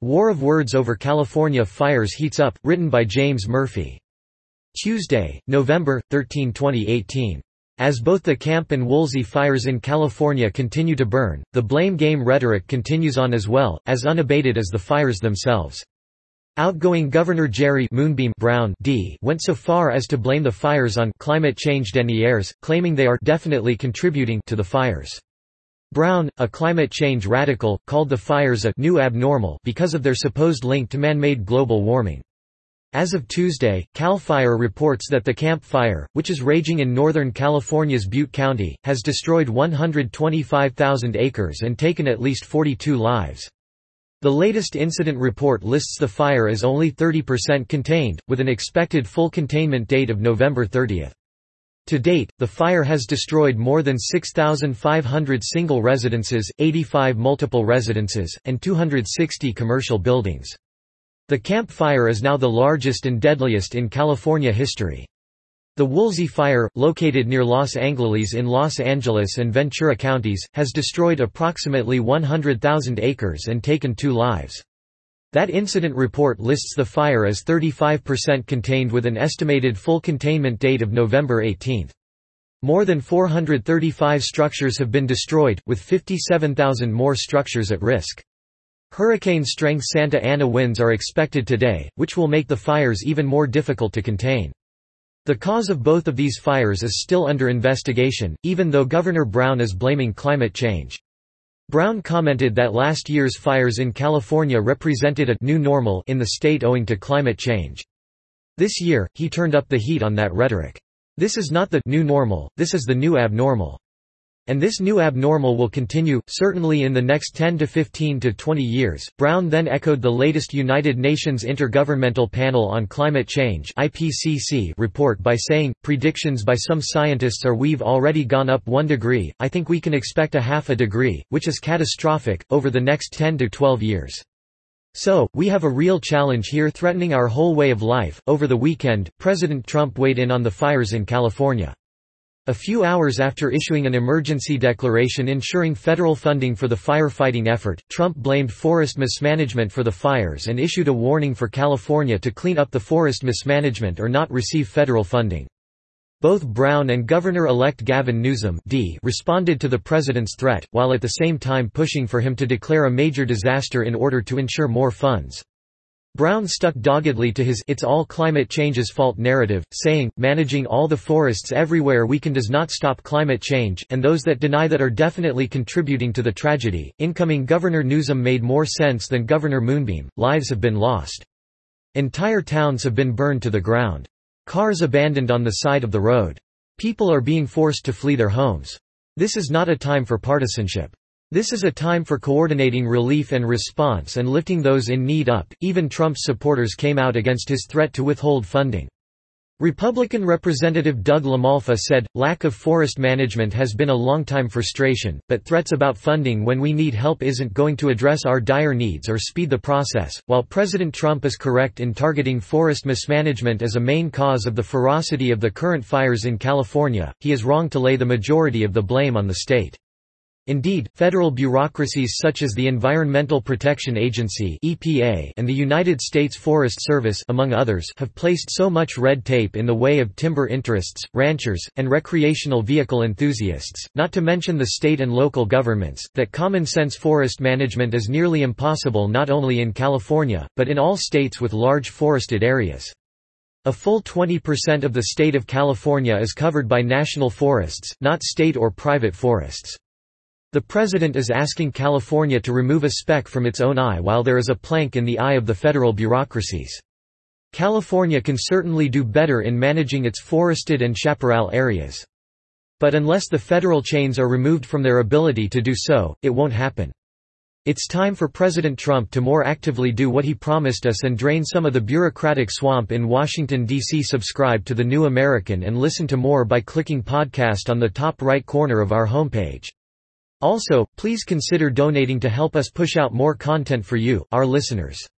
War of Words over California Fires heats up, written by James Murphy. Tuesday, November 13, 2018. As both the Camp and Woolsey fires in California continue to burn, the blame game rhetoric continues on as well, as unabated as the fires themselves. Outgoing Governor Jerry Moonbeam Brown D. went so far as to blame the fires on climate change deniers, claiming they are definitely contributing to the fires. Brown, a climate change radical, called the fires a new abnormal because of their supposed link to man-made global warming. As of Tuesday, CAL FIRE reports that the Camp Fire, which is raging in Northern California's Butte County, has destroyed 125,000 acres and taken at least 42 lives. The latest incident report lists the fire as only 30% contained, with an expected full containment date of November 30. To date, the fire has destroyed more than 6,500 single residences, 85 multiple residences, and 260 commercial buildings. The Camp Fire is now the largest and deadliest in California history. The Woolsey Fire, located near Los Angeles in Los Angeles and Ventura counties, has destroyed approximately 100,000 acres and taken 2 lives. That incident report lists the fire as 35% contained with an estimated full containment date of November 18. More than 435 structures have been destroyed, with 57,000 more structures at risk. Hurricane-strength Santa Ana winds are expected today, which will make the fires even more difficult to contain. The cause of both of these fires is still under investigation, even though Governor Brown is blaming climate change. Brown commented that last year's fires in California represented a new normal in the state owing to climate change. This year, he turned up the heat on that rhetoric. This is not the new normal, this is the new abnormal. And this new abnormal will continue, certainly in the next 10 to 15 to 20 years. Brown then echoed the latest United Nations Intergovernmental Panel on Climate Change (IPCC) report by saying, predictions by some scientists are we've already gone up 1 degree, I think we can expect a half a degree, which is catastrophic, over the next 10 to 12 years. So, we have a real challenge here threatening our whole way of life. Over the weekend, President Trump weighed in on the fires in California. A few hours after issuing an emergency declaration ensuring federal funding for the firefighting effort, Trump blamed forest mismanagement for the fires and issued a warning for California to clean up the forest mismanagement or not receive federal funding. Both Brown and Governor-elect Gavin Newsom D. responded to the president's threat, while at the same time pushing for him to declare a major disaster in order to ensure more funds. Brown stuck doggedly to his "it's all climate change's fault" narrative, saying, managing all the forests everywhere we can does not stop climate change, and those that deny that are definitely contributing to the tragedy. Incoming Governor Newsom made more sense than Governor Moonbeam. Lives have been lost. Entire towns have been burned to the ground. Cars abandoned on the side of the road. People are being forced to flee their homes. This is not a time for partisanship. This is a time for coordinating relief and response and lifting those in need up. Even Trump's supporters came out against his threat to withhold funding. Republican Representative Doug LaMalfa said, lack of forest management has been a long-time frustration, but threats about funding when we need help isn't going to address our dire needs or speed the process. While President Trump is correct in targeting forest mismanagement as a main cause of the ferocity of the current fires in California, he is wrong to lay the majority of the blame on the state. Indeed, federal bureaucracies such as the Environmental Protection Agency (EPA) and the United States Forest Service, among others, have placed so much red tape in the way of timber interests, ranchers, and recreational vehicle enthusiasts, not to mention the state and local governments, that common-sense forest management is nearly impossible not only in California, but in all states with large forested areas. A full 20% of the state of California is covered by national forests, not state or private forests. The president is asking California to remove a speck from its own eye while there is a plank in the eye of the federal bureaucracies. California can certainly do better in managing its forested and chaparral areas. But unless the federal chains are removed from their ability to do so, it won't happen. It's time for President Trump to more actively do what he promised us and drain some of the bureaucratic swamp in Washington, D.C. Subscribe to The New American and listen to more by clicking podcast on the top right corner of our homepage. Also, please consider donating to help us push out more content for you, our listeners.